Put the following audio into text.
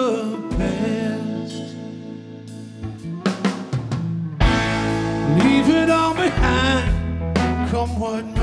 the past. Leave it all behind, come what may.